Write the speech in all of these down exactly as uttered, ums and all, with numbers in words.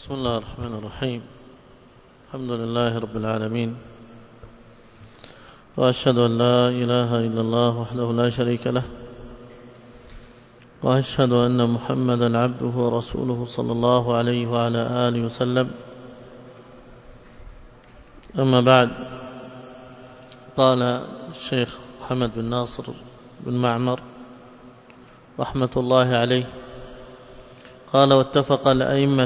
بسم الله الرحمن الرحيم. الحمد لله رب العالمين، وأشهد أن لا إله إلا الله وحده لا شريك له، وأشهد أن محمدا عبده ورسوله صلى الله عليه وعلى آله وسلم. أما بعد، قال الشيخ محمد بن ناصر بن معمر رحمة الله عليه، قال: واتفق الأئمة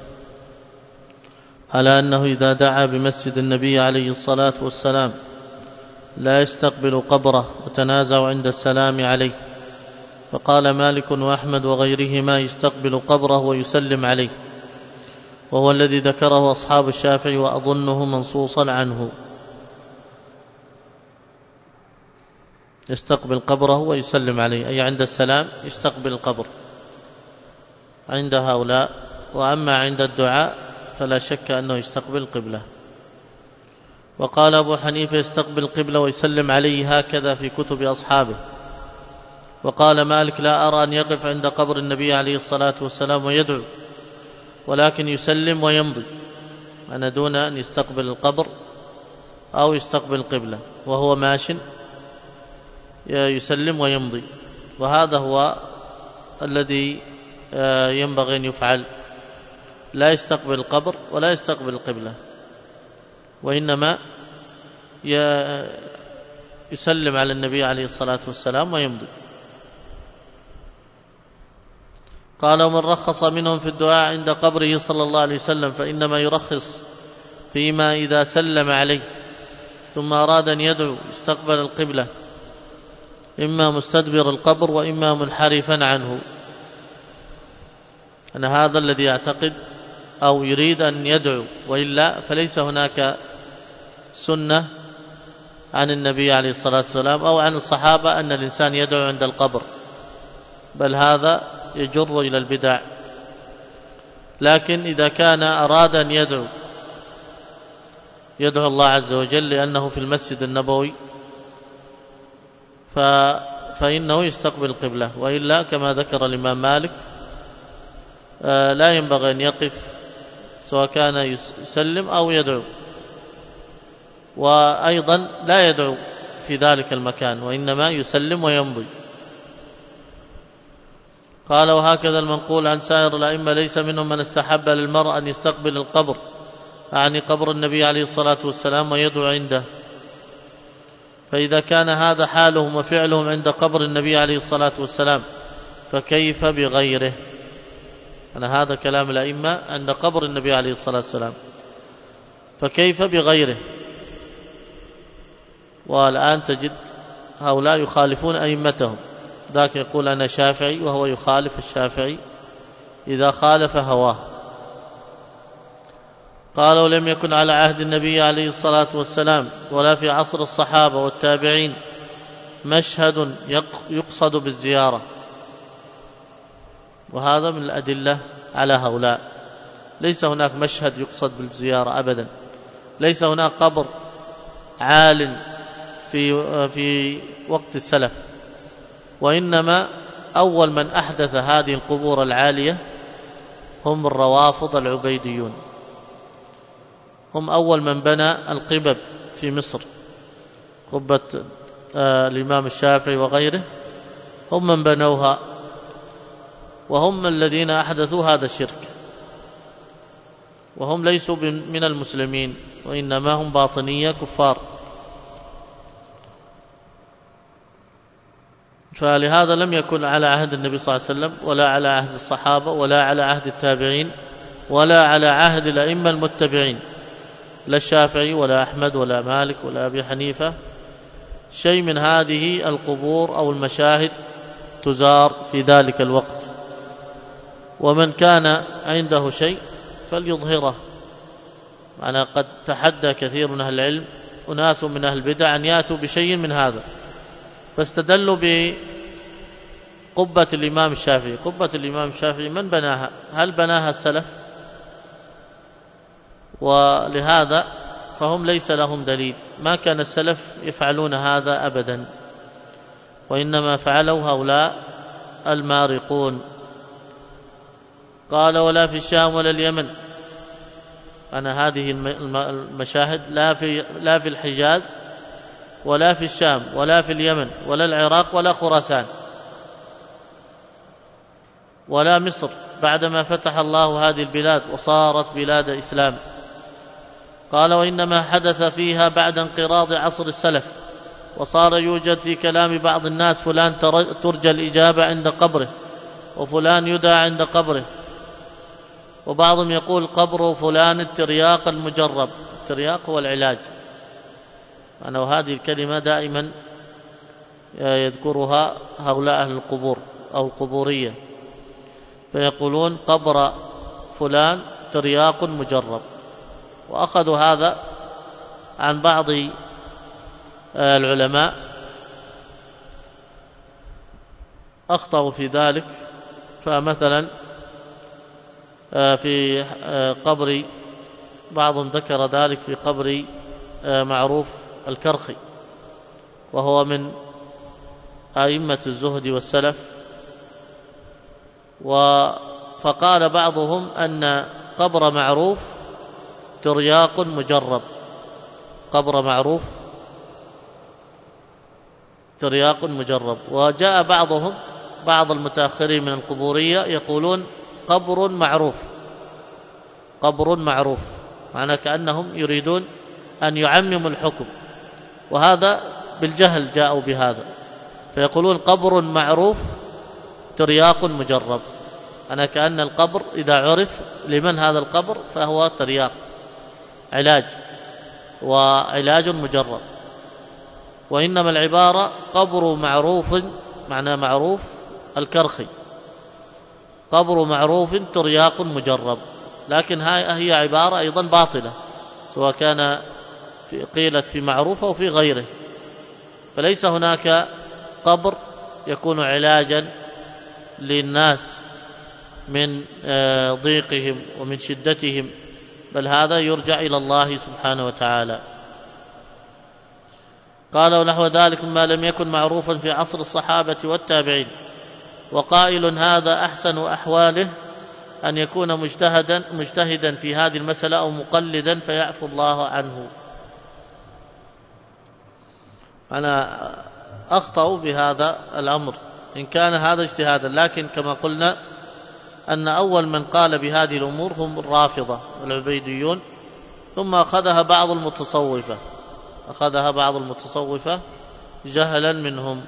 على أنه إذا دعا بمسجد النبي عليه الصلاة والسلام لا يستقبل قبره وتنازع عند السلام عليه، فقال مالك وأحمد وغيرهما يستقبل قبره ويسلم عليه، وهو الذي ذكره أصحاب الشافعي وأظنه منصوصا عنه. يستقبل قبره ويسلم عليه، أي عند السلام يستقبل القبر عند هؤلاء، وأما عند الدعاء فلا شك أنه يستقبل القبلة. وقال أبو حنيفة يستقبل القبلة ويسلم عليه، هكذا في كتب أصحابه. وقال مالك: لا أرى أن يقف عند قبر النبي عليه الصلاة والسلام ويدعو، ولكن يسلم ويمضي، أنا دون أن يستقبل القبر أو يستقبل القبلة، وهو ماش يسلم ويمضي، وهذا هو الذي ينبغي أن يفعل، لا يستقبل القبر ولا يستقبل القبلة، وإنما يسلم على النبي عليه الصلاة والسلام ويمضي. قال: ومن رخص منهم في الدعاء عند قبره صلى الله عليه وسلم فإنما يرخص فيما إذا سلم عليه ثم أراد أن يدعو استقبل القبلة، إما مستدبر القبر وإما منحرفا عنه. أنا هذا الذي يعتقد أو يريد أن يدعو، وإلا فليس هناك سنة عن النبي عليه الصلاة والسلام أو عن الصحابة أن الإنسان يدعو عند القبر، بل هذا يجر إلى البدع. لكن إذا كان أراد أن يدعو يدعو الله عز وجل لأنه في المسجد النبوي فإنه يستقبل القبلة، وإلا كما ذكر الإمام مالك لا ينبغي أن يقف، سواء كان يسلم أو يدعو، وأيضا لا يدعو في ذلك المكان، وإنما يسلم ويمضي. قال: وهكذا المنقول عن سائر الأئمة ليس منهم من استحب للمرء أن يستقبل القبر، يعني قبر النبي عليه الصلاة والسلام، ويدعو عنده. فإذا كان هذا حالهم وفعلهم عند قبر النبي عليه الصلاة والسلام فكيف بغيره؟ أنا هذا كلام الأئمة عند قبر النبي عليه الصلاة والسلام، فكيف بغيره؟ والآن تجد هؤلاء يخالفون أئمتهم، ذاك يقول أنا شافعي وهو يخالف الشافعي إذا خالف هواه. قال: ولم يكن على عهد النبي عليه الصلاة والسلام ولا في عصر الصحابة والتابعين مشهد يقصد بالزيارة، وهذا من الأدلة على هؤلاء. ليس هناك مشهد يقصد بالزيارة أبدا، ليس هناك قبر عال في في وقت السلف، وإنما أول من أحدث هذه القبور العالية هم الروافض العبيديون، هم أول من بنى القبب في مصر، قبة الإمام الشافعي وغيره، هم من بنوها، وهم الذين أحدثوا هذا الشرك، وهم ليسوا من المسلمين، وإنما هم باطنية كفار. فلهذا لم يكن على عهد النبي صلى الله عليه وسلم ولا على عهد الصحابة ولا على عهد التابعين ولا على عهد الأئمة المتبعين، لا الشافعي ولا أحمد ولا مالك ولا أبي حنيفة، شيء من هذه القبور أو المشاهد تزار في ذلك الوقت. ومن كان عنده شيء فليظهره. أنا قد تحدى كثير من أهل العلم أناس من أهل البدع أن يأتوا بشيء من هذا، فاستدلوا بقبة الإمام الشافعي. قبة الإمام الشافعي من بناها؟ هل بناها السلف؟ ولهذا فهم ليس لهم دليل، ما كان السلف يفعلون هذا أبدا، وإنما فعلوا هؤلاء المارقون. قال: ولا في الشام ولا اليمن أنا هذه المشاهد لا في لا في الحجاز ولا في الشام ولا في اليمن ولا العراق ولا خراسان ولا مصر بعدما فتح الله هذه البلاد وصارت بلاد إسلام. قال وإنما حدث فيها بعد انقراض عصر السلف، وصار يوجد في كلام بعض الناس فلان ترجى الإجابة عند قبره، وفلان يدعى عند قبره، وبعضهم يقول قبر فلان الترياق المجرب. الترياق هو العلاج. أنا وهذه الكلمة دائما يذكرها هؤلاء أهل القبور أو القبورية، فيقولون قبر فلان ترياق مجرب، وأخذوا هذا عن بعض العلماء أخطأوا في ذلك. فمثلا في قبر بعضهم ذكر ذلك في قبر معروف الكرخي، وهو من أئمة الزهد والسلف، فقال بعضهم أن قبر معروف ترياق مجرب، قبر معروف ترياق مجرب. وجاء بعضهم بعض المتأخرين من القبورية يقولون قبر معروف، قبر معروف، معنى كأنهم يريدون أن يعمموا الحكم، وهذا بالجهل جاءوا بهذا، فيقولون قبر معروف ترياق مجرب. أنا كأن القبر إذا عرف لمن هذا القبر فهو ترياق، علاج وعلاج مجرب. وإنما العبارة قبر معروف، معنى معروف الكرخي، قبر معروف ترياق مجرب. لكن هي عبارة أيضا باطلة، سواء كان في قيلت في معروف أو في غيره، فليس هناك قبر يكون علاجا للناس من ضيقهم ومن شدتهم، بل هذا يرجع إلى الله سبحانه وتعالى. قال ونحو ذلك مما لم يكن معروفا في عصر الصحابة والتابعين. وقائل هذا أحسن أحواله أن يكون مجتهدا مجتهدا في هذه المسألة أو مقلدا فيعفو الله عنه. أنا أخطأ بهذا الأمر إن كان هذا اجتهادا، لكن كما قلنا أن أول من قال بهذه الأمور هم الرافضة والعبيديون، ثم أخذها بعض المتصوفة أخذها بعض المتصوفة جهلا منهم.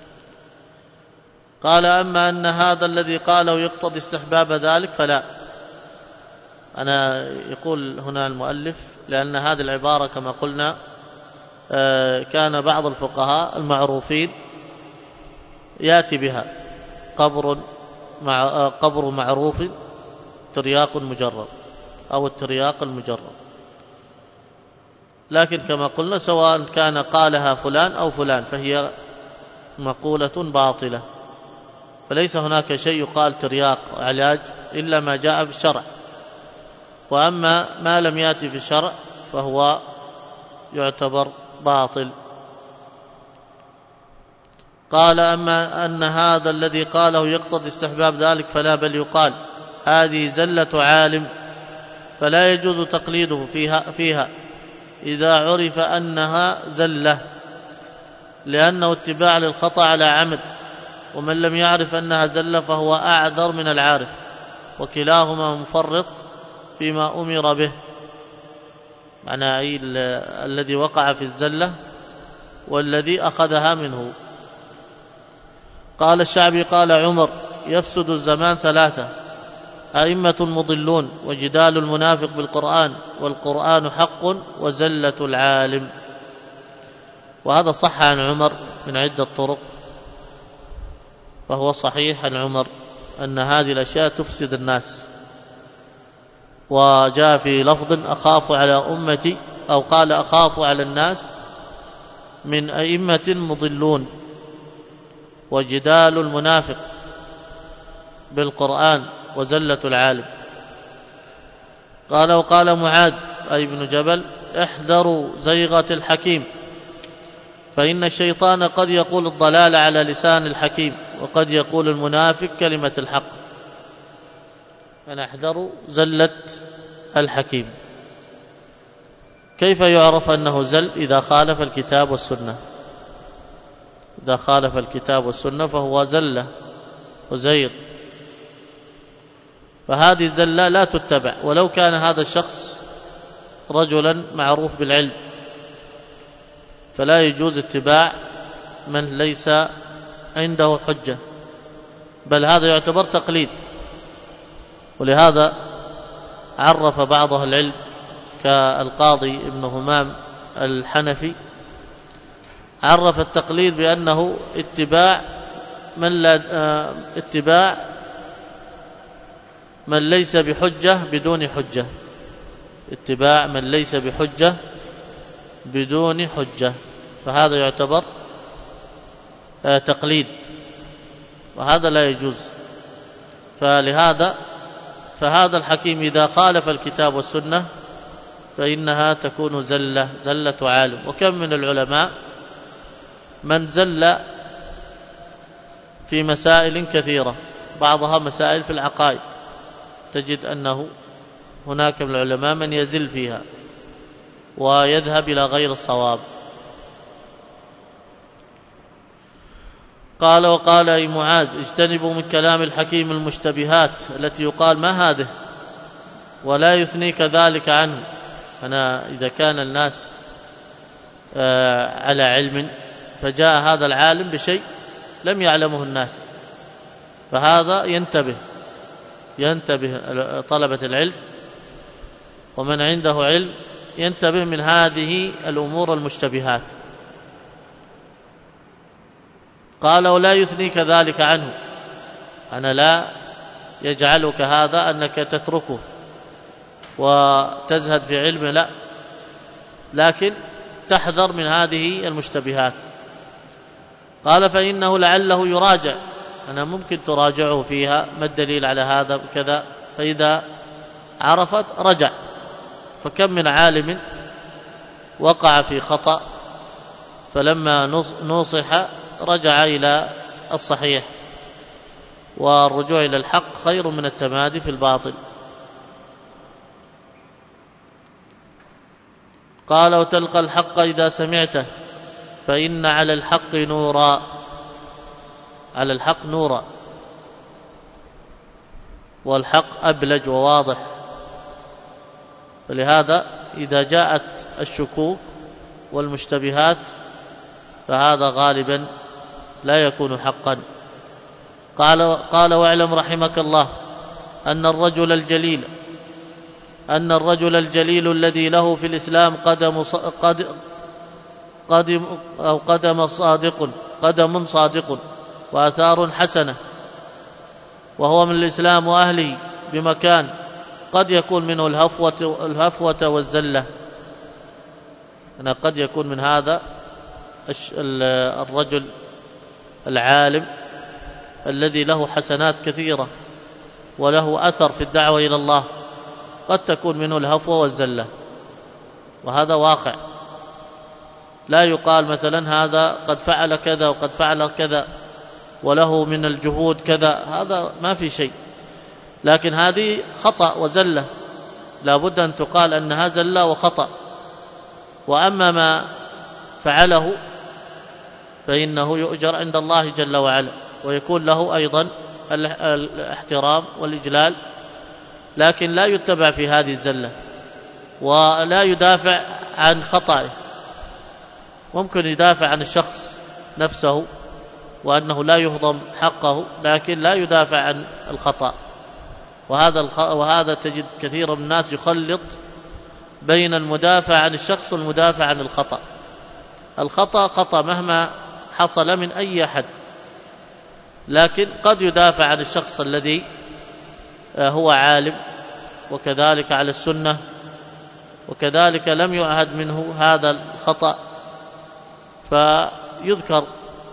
قال أما أن هذا الذي قاله يقتضي استحباب ذلك فلا. أنا يقول هنا المؤلف لأن هذه العبارة كما قلنا كان بعض الفقهاء المعروفين يأتي بها قبر مع قبر معروف ترياق مجرب أو الترياق المجرب، لكن كما قلنا سواء كان قالها فلان أو فلان فهي مقولة باطلة، فليس هناك شيء يقال ترياق علاج إلا ما جاء في الشرع، وأما ما لم يأتي في الشرع فهو يعتبر باطل. قال أما أن هذا الذي قاله يقتضي استحباب ذلك فلا، بل يقال هذه زلة عالم فلا يجوز تقليده فيها, فيها إذا عرف أنها زلة، لأنه اتباع للخطأ على عمد، ومن لم يعرف أنها زلة فهو أعذر من العارف، وكلاهما مفرط فيما أمر به. معنى أي الذي وقع في الزلة والذي أخذها منه. قال الشعبي قال عمر يفسد الزمان ثلاثة: أئمة مضلون، وجدال المنافق بالقرآن، والقرآن حق، وزلة العالم. وهذا صح عن عمر من عدة طرق، فهو صحيح عن عمر أن هذه الأشياء تفسد الناس. وجاء في لفظ أخاف على أمتي، أو قال أخاف على الناس من أئمة مضلون وجدال المنافق بالقرآن وزلة العالم. قال وقال معاذ أي بن جبل احذروا زيغة الحكيم، فإن الشيطان قد يقول الضلال على لسان الحكيم، وقد يقول المنافق كلمة الحق. فنحذروا زلة الحكيم. كيف يعرف أنه زل؟ إذا خالف الكتاب والسنة. إذا خالف الكتاب والسنة فهو زلة وزير، فهذه الزلة لا تتبع ولو كان هذا الشخص رجلا معروف بالعلم، فلا يجوز اتباع من ليس عنده حجة، بل هذا يعتبر تقليد. ولهذا عرف بعض أهل العلم كالقاضي ابن همام الحنفي، عرف التقليد بأنه اتباع من لا اتباع من ليس بحجة بدون حجة، اتباع من ليس بحجة بدون حجة، فهذا يعتبر تقليد، وهذا لا يجوز. فلهذا فهذا الحكيم إذا خالف الكتاب والسنة فإنها تكون زلة زلة عالم. وكم من العلماء من زل في مسائل كثيرة، بعضها مسائل في العقائد، تجد أنه هناك من العلماء من يزل فيها ويذهب إلى غير الصواب. قال وقال أي معاذ اجتنبوا من كلام الحكيم المشتبهات التي يقال ما هذه ولا يثنيك ذلك عنه. أنا إذا كان الناس على علم فجاء هذا العالم بشيء لم يعلمه الناس، فهذا ينتبه ينتبه طلبة العلم ومن عنده علم ينتبه من هذه الأمور المشتبهات. قال ولا يثنيك ذلك عنه، أنا لا يجعلك هذا أنك تتركه وتزهد في علمه، لا، لكن تحذر من هذه المشتبهات. قال فإنه لعله يراجع، أنا ممكن تراجعه فيها، ما الدليل على هذا كذا، فإذا عرفت رجع. فكم من عالم وقع في خطأ فلما نصح رجع إلى الصحيح، والرجوع إلى الحق خير من التمادي في الباطل. قال وتلقى الحق إذا سمعته فإن على الحق نورا، على الحق نورا، والحق أبلج وواضح. فلهذا إذا جاءت الشكوك والمشتبهات فهذا غالبا لا يكون حقا. قال قال واعلم رحمك الله أن الرجل الجليل أن الرجل الجليل الذي له في الإسلام قدم قد قدم أو قدم صادق قدم صادق وآثار حسنة، وهو من الإسلام وأهله بمكان، قد يكون منه الهفوة الهفوة والزلة. أنا قد يكون من هذا الرجل العالم الذي له حسنات كثيرة وله أثر في الدعوة إلى الله، قد تكون منه الهفوة والزلة، وهذا واقع. لا يقال مثلا هذا قد فعل كذا وقد فعل كذا وله من الجهود كذا، هذا ما في شيء، لكن هذه خطأ وزلة، لا بد أن تقال أنها زلة وخطأ. وأما ما فعله فإنه يؤجر عند الله جل وعلا، ويكون له أيضا الاحترام والإجلال، لكن لا يتبع في هذه الزلة ولا يدافع عن خطأه. ممكن يدافع عن الشخص نفسه وأنه لا يهضم حقه، لكن لا يدافع عن الخطأ. وهذا الخ... وهذا تجد كثير من الناس يخلط بين المدافع عن الشخص والمدافع عن الخطأ. الخطأ خطأ مهما حصل من أي أحد، لكن قد يدافع عن الشخص الذي هو عالم، وكذلك على السنة، وكذلك لم يعهد منه هذا الخطأ، فيذكر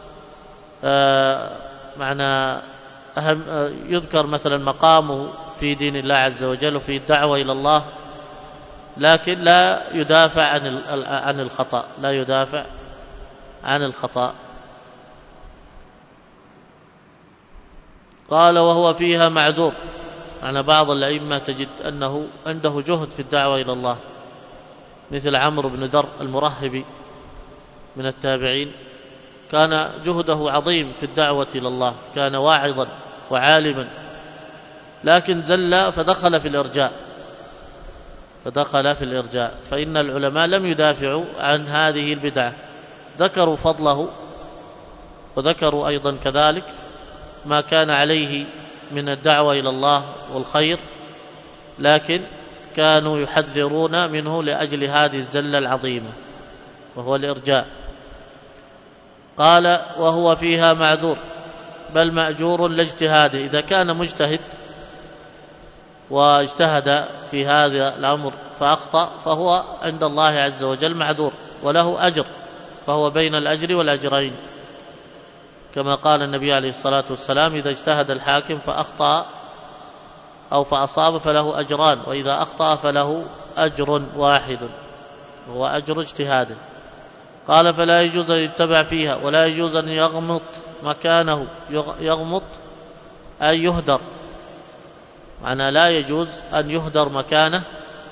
معنى أهم يذكر مثلا مقامه في دين الله عز وجل وفي الدعوة إلى الله، لكن لا يدافع عن عن الخطأ لا يدافع عن الخطأ. قال وهو فيها معذور، يعني بعض الأئمة تجد أنه عنده جهد في الدعوة إلى الله، مثل عمرو بن در المرهبي من التابعين، كان جهده عظيم في الدعوة إلى الله، كان واعظا وعالما، لكن زل فدخل في الإرجاء فدخل في الإرجاء فإن العلماء لم يدافعوا عن هذه البدعة، ذكروا فضله وذكروا أيضا كذلك ما كان عليه من الدعوة إلى الله والخير، لكن كانوا يحذرون منه لأجل هذه الزلة العظيمة وهو الإرجاء. قال وهو فيها معذور بل مأجور لاجتهاده، إذا كان مجتهد واجتهد في هذا الأمر فأخطأ فهو عند الله عز وجل معذور وله أجر، فهو بين الأجر والأجرين، كما قال النبي عليه الصلاة والسلام إذا اجتهد الحاكم فأخطأ أو فأصاب فله أجران، وإذا أخطأ فله أجر واحد وهو أجر اجتهاده. قال فلا يجوز أن يتبع فيها ولا يجوز أن يغمط مكانه، يغمط أي يهدر، معنى لا يجوز أن يهدر مكانه،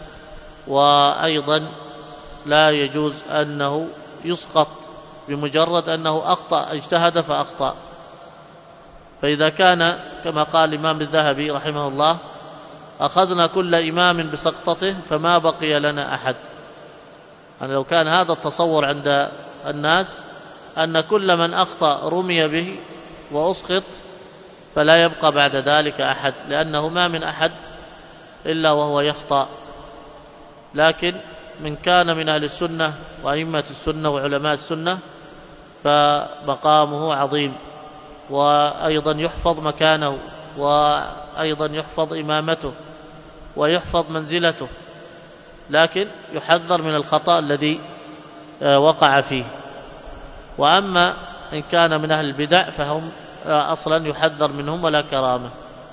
وأيضا لا يجوز أنه يسقط بمجرد أنه أخطأ اجتهد فأخطأ. فإذا كان كما قال الإمام الذهبي رحمه الله أخذنا كل إمام بسقطته فما بقي لنا أحد، يعني لو كان هذا التصور عند الناس أن كل من أخطأ رمي به وأسقط فلا يبقى بعد ذلك أحد، لأنه ما من أحد إلا وهو يخطأ. لكن من كان من أهل السنة وأئمة السنة وعلماء السنة فمقامه عظيم، وأيضا يحفظ مكانه، وأيضا يحفظ إمامته ويحفظ منزلته، لكن يحذر من الخطأ الذي وقع فيه. وأما إن كان من أهل البدع فهم أصلا يحذر منهم ولا كرامة.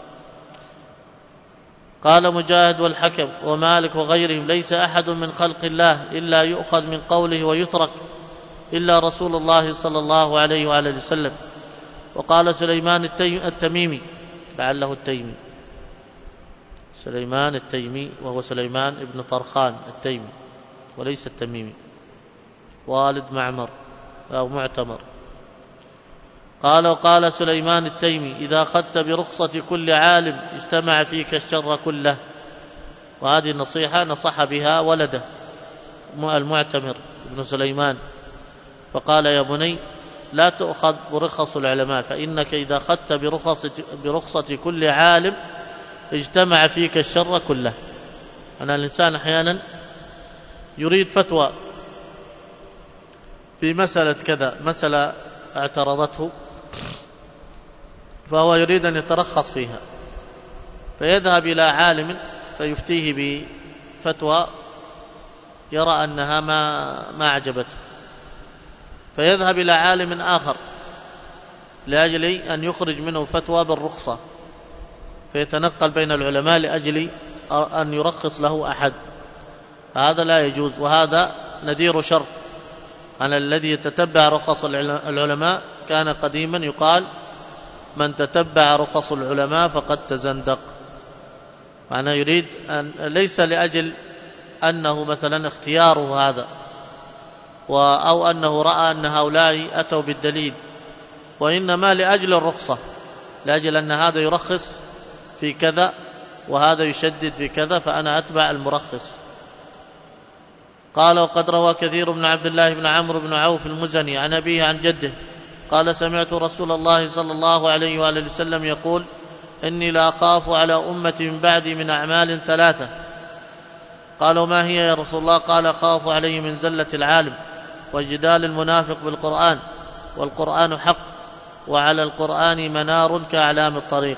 قال مجاهد والحكم ومالك وغيرهم ليس أحد من خلق الله إلا يؤخذ من قوله ويترك إلا رسول الله صلى الله عليه وآله وسلم. وقال سليمان التميمي لعله التيمي سليمان التيمي وهو سليمان ابن طرخان التيمي وليس التميمي، والد معمر أو معتمر. قال وقال سليمان التيمي إذا أخذت برخصة كل عالم اجتمع فيك الشر كله، وهذه النصيحة نصح بها ولده المعتمر ابن سليمان، فقال يا بني لا تؤخذ برخص العلماء، فإنك إذا أخذت برخصة, برخصة كل عالم اجتمع فيك الشر كله. أنا الإنسان أحيانا يريد فتوى في مسألة كذا، مسألة اعترضته فهو يريد أن يترخص فيها، فيذهب إلى عالم فيفتيه بفتوى يرى أنها ما, ما أعجبته، فيذهب إلى عالم آخر لأجل أن يخرج منه فتوى بالرخصة، فيتنقل بين العلماء لأجل أن يرخص له أحد، هذا لا يجوز، وهذا نذير شر. أنا الذي يتتبع رخص العلماء كان قديما يقال من تتبع رخص العلماء فقد تزندق، معناه يريد أن ليس لأجل أنه مثلا اختياره هذا أو أنه رأى أن هؤلاء أتوا بالدليل، وإنما لأجل الرخصة، لأجل أن هذا يرخص في كذا وهذا يشدد في كذا فأنا أتبع المرخص. قال وقد روى كثير بن عبد الله بن عمرو بن عوف المزني عن أبيه عن جده قال سمعت رسول الله صلى الله عليه وآله وسلم يقول إني لا أخاف على أمتي من بعدي من أعمال ثلاثة. قالوا ما هي يا رسول الله؟ قال أخاف عليه من زلة العالم وجدال المنافق بالقرآن، والقرآن حق، وعلى القرآن منار كأعلام الطريق.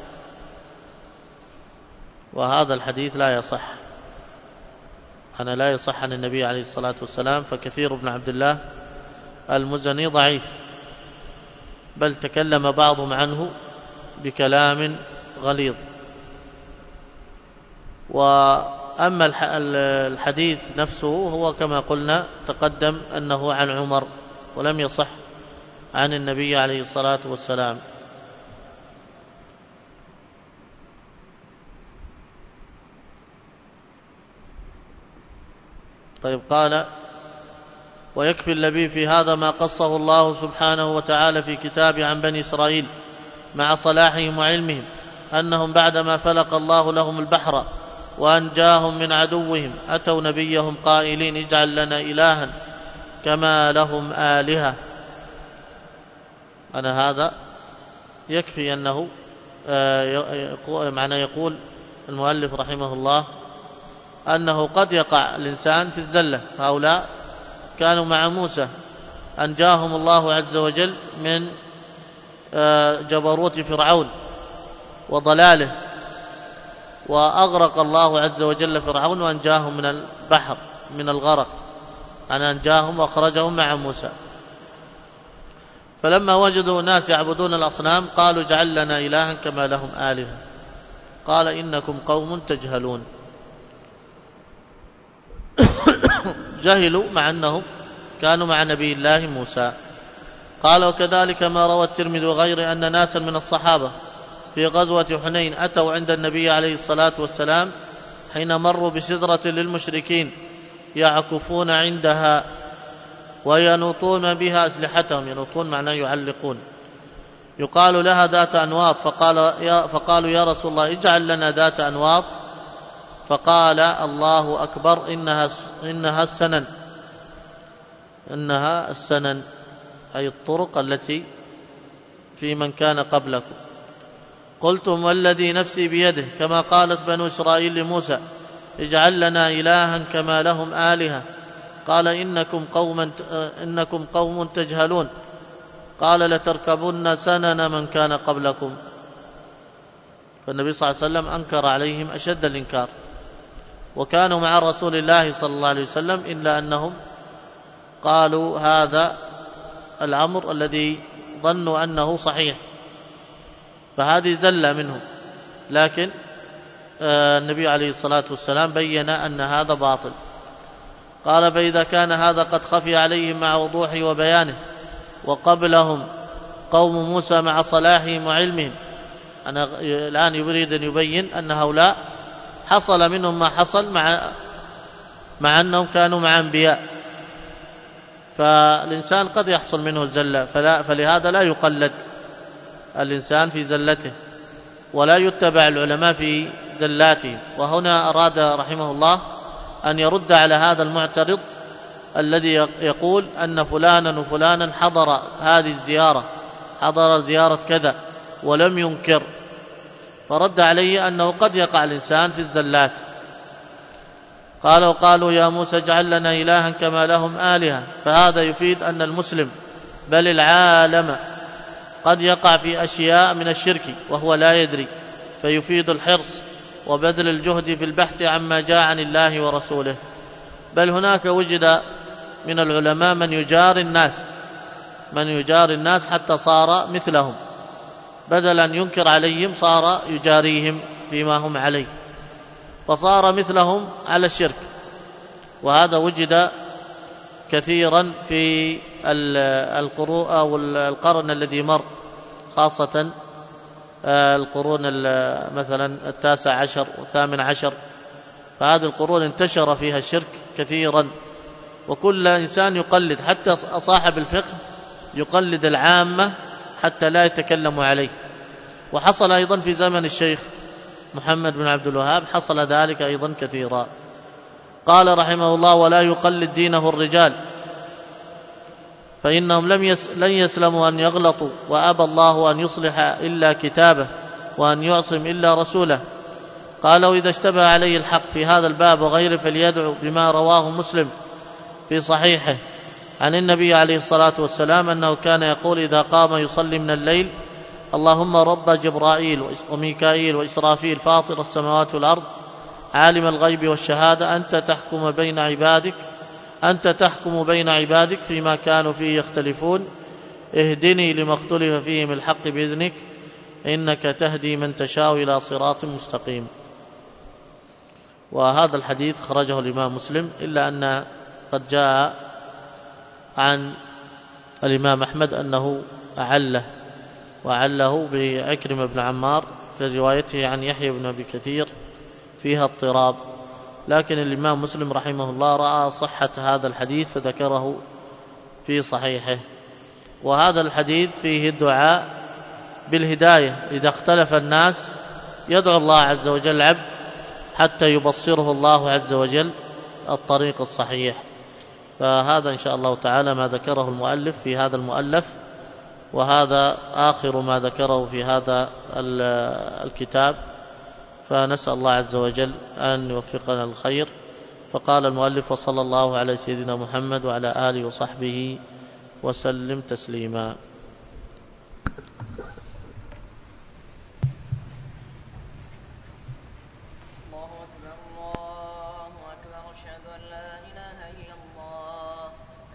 وهذا الحديث لا يصح، أنا لا يصح عن النبي عليه الصلاة والسلام، فكثير بن عبد الله المزني ضعيف، بل تكلم بعضهم عنه بكلام غليظ. وأما الحديث نفسه هو كما قلنا تقدم أنه عن عمر ولم يصح عن النبي عليه الصلاة والسلام. طيب قال: ويكفي اللبيب في هذا ما قصه الله سبحانه وتعالى في كتابه عن بني إسرائيل مع صلاحهم وعلمهم، أنهم بعدما فلق الله لهم البحر وأنجاهم من عدوهم أتوا نبيهم قائلين: اجعل لنا إلها كما لهم آلهة. أنا هذا يكفي أنه معنى يقول المؤلف رحمه الله أنه قد يقع الإنسان في الزلة. هؤلاء كانوا مع موسى، أنجاهم الله عز وجل من جبروت فرعون وضلاله، وأغرق الله عز وجل فرعون وأنجاهم من البحر من الغرق، أنا أنجاهم وأخرجهم مع موسى. فلما وجدوا ناس يعبدون الأصنام قالوا: اجعل لنا إلها كما لهم آلهة. قال: إنكم قوم تجهلون. جهلوا مع أنهم كانوا مع نبي الله موسى. قال: وكذلك ما روى الترمذي وغيره أن ناسا من الصحابة في غزوة حنين أتوا عند النبي عليه الصلاة والسلام حين مروا بسدرة للمشركين يعكفون عندها وينوطون بها أسلحتهم. ينوطون معناه يعلقون. يقال لها ذات أنواط، فقال يا فقالوا: يا رسول الله اجعل لنا ذات أنواط. فقال: الله أكبر، إنها إنها السنن إنها السنن أي الطرق التي في من كان قبلكم. قلتم: والذي نفسي بيده، كما قالت بنو إسرائيل لموسى: اجعل لنا إلها كما لهم آلهة. قال: إنكم قوم إنكم قوم تجهلون. قال: لتركبن سنن من كان قبلكم. فالنبي صلى الله عليه وسلم أنكر عليهم أشد الإنكار، وكانوا مع رسول الله صلى الله عليه وسلم، إلا أنهم قالوا هذا الأمر الذي ظنوا أنه صحيح، فهذه زلة منهم. لكن النبي عليه الصلاة والسلام بين أن هذا باطل. قال: فإذا كان هذا قد خفي عليهم مع وضوحه وبيانه، وقبلهم قوم موسى مع صلاحهم وعلمهم. أنا الآن يريد أن يبين أن هؤلاء حصل منهم ما حصل مع مع أنهم كانوا مع أنبياء، فالإنسان قد يحصل منه الزلة، فلا فلهذا لا يقلد الإنسان في زلته ولا يتبع العلماء في زلاتهم. وهنا أراد رحمه الله أن يرد على هذا المعترض الذي يقول أن فلانا وفلانا حضر هذه الزيارة، حضر زيارة كذا ولم ينكر، فرد عليه أنه قد يقع الإنسان في الزلات. قال: وقالوا: يا موسى اجعل لنا إلها كما لهم آلهة. فهذا يفيد أن المسلم بل العالم قد يقع في أشياء من الشرك وهو لا يدري، فيفيد الحرص وبذل الجهد في البحث عما جاء عن الله ورسوله. بل هناك وجد من العلماء من يجار الناس من يجار الناس حتى صار مثلهم، بدل أن ينكر عليهم صار يجاريهم فيما هم عليه، فصار مثلهم على الشرك. وهذا وجد كثيرا في القرون أو القرن الذي مر، خاصة القرون مثلا التاسع عشر والثامن عشر، فهذه القرون انتشر فيها الشرك كثيرا، وكل إنسان يقلد، حتى صاحب الفقه يقلد العامة حتى لا يتكلم عليه. وحصل أيضا في زمن الشيخ محمد بن عبد الوهاب، حصل ذلك أيضا كثيرا. قال رحمه الله: ولا يقلد دينه الرجال، فإنهم لم يس لن يسلموا أن يغلطوا، وأبى الله أن يصلح إلا كتابه وأن يعصم إلا رسوله. قال: وإذا اشتبه عليه الحق في هذا الباب وغيره فليدعو بما رواه مسلم في صحيحه عن النبي عليه الصلاة والسلام أنه كان يقول إذا قام يصلي من الليل: اللهم رب جبرائيل وميكائيل وإسرافيل فاطر السماوات والأرض عالم الغيب والشهادة أنت تحكم بين عبادك أنت تحكم بين عبادك فيما كانوا فيه يختلفون اهدني لما اختلف فيه من الحق بإذنك إنك تهدي من تشاء إلى صراط مستقيم. وهذا الحديث خرجه الإمام مسلم، إلا أن قد جاء عن الإمام أحمد أنه أعله وعله بعكرمة بن عمار في روايته عن يحيى بن أبي كثير فيها اضطراب. لكن الإمام مسلم رحمه الله رأى صحة هذا الحديث فذكره في صحيحه. وهذا الحديث فيه الدعاء بالهداية، إذا اختلف الناس يدعو الله عز وجل العبد حتى يبصره الله عز وجل الطريق الصحيح. فهذا إن شاء الله تعالى ما ذكره المؤلف في هذا المؤلف، وهذا آخر ما ذكره في هذا الكتاب، فنسأل الله عز وجل أن يوفقنا الخير. فقال المؤلف: وصلى الله على سيدنا محمد وعلى آله وصحبه وسلم تسليما.